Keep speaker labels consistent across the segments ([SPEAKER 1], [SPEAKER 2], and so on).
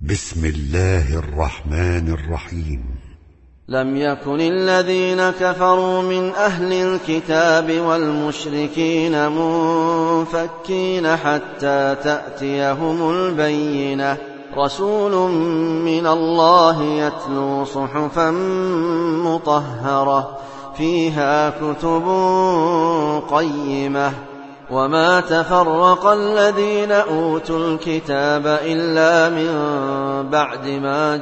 [SPEAKER 1] بسم الله الرحمن الرحيم.
[SPEAKER 2] لم يكن الذين كفروا من أهل الكتاب والمشركين منفكين حتى تأتيهم البينة، رسول من الله يتلو صحفا مطهرة فيها كتب قيمة. وما تفرق الذين أوتوا الكتاب إلا من بعد ما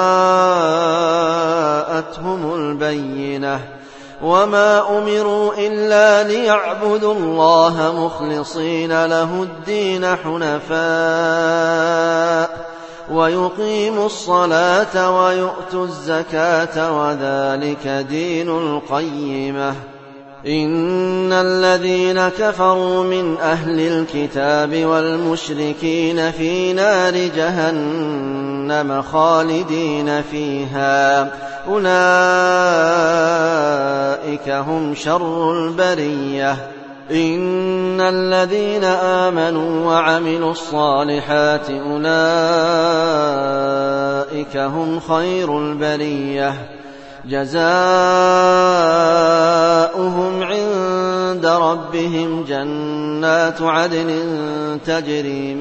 [SPEAKER 2] جاءتهم البينة، وما أمروا إلا ليعبدوا الله مخلصين له الدين حنفاء ويقيموا الصلاة ويؤتوا الزكاة وذلك دين القيمة. إن الذين كفروا من أهل الكتاب والمشركين في نار جهنم خالدين فيها، أولئك هم شر البرية. إن الذين آمنوا وعملوا الصالحات أولئك هم خير البرية، جزاؤهم عند ربهم جنات عدن تجري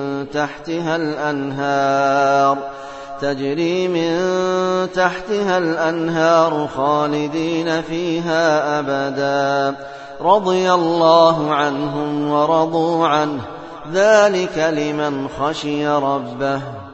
[SPEAKER 2] من تحتها الأنهار خالدين فيها أبدا، رضي الله عنهم ورضوا عنه، ذلك لمن خشي ربه.